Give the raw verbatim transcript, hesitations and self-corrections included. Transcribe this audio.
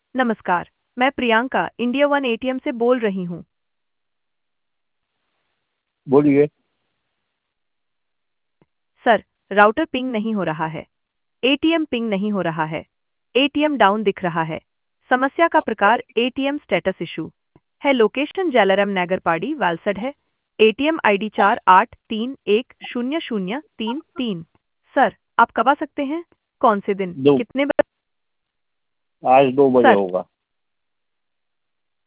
नमस्कार, मैं Priyanka India one ATM से बोल रही हूँ। बोलिए। सर, राउटर पिंग नहीं हो रहा है। एटीएम पिंग नहीं हो रहा है। एटीएम डाउन दिख रहा है। समस्या का प्रकार एटीएम स्टेटस इशू है। लोकेशन जलाराम नगरपाड़ी वालसड है। एटीएम आईडी चार आठ तीन एक शून्य शून्य तीन तीन। सर, आप कब आ सकते हैं? कौन से दिन? दो कितने बजे? आज दो बजे सर, होगा।